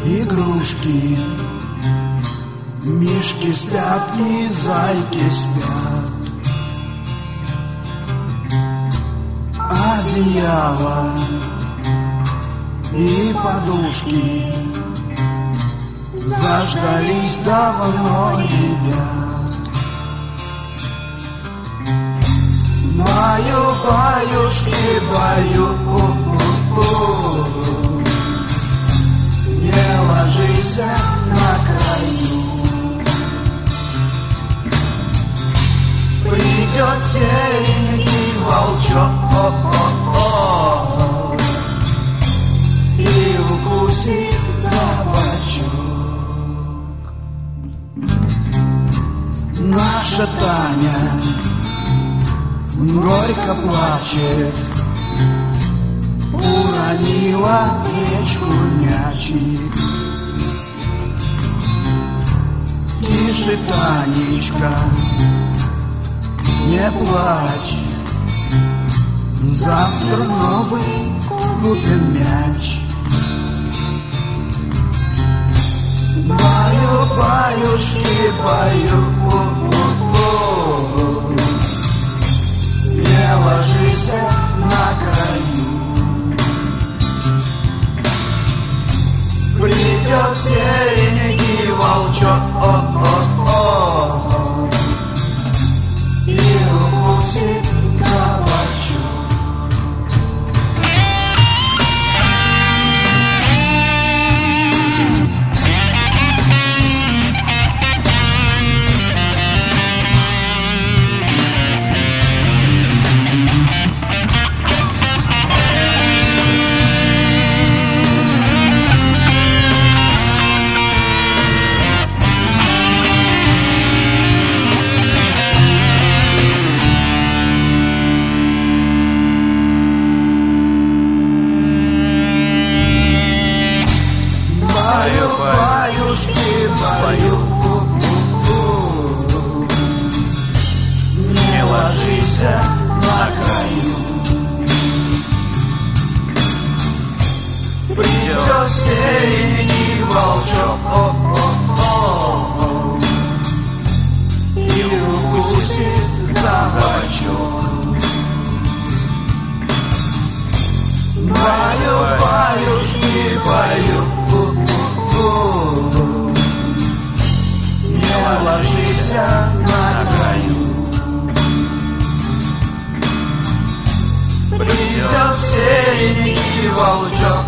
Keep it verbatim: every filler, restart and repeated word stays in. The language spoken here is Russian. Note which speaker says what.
Speaker 1: игрушки, мишки спят и зайки спят. Одеяло и подушки заждались давно ребят. Баю, баюшки, баю, не ложись на краю. Придет серенький волчок и укусит за бочок. Наша Таня горько плачет, уронила в речку мячик. Тише, Танечка, не плачь, завтра новый купим мяч. Баю, баюшки, баю, не ложись на краю. Придет серенький волчок и укусит за бочок. Баюшки, баю, не ложись на краю. Придет серенький волчок и укусит за бочок. Баю, баюшки, баю, не ложись на краю. Придет серенький волчок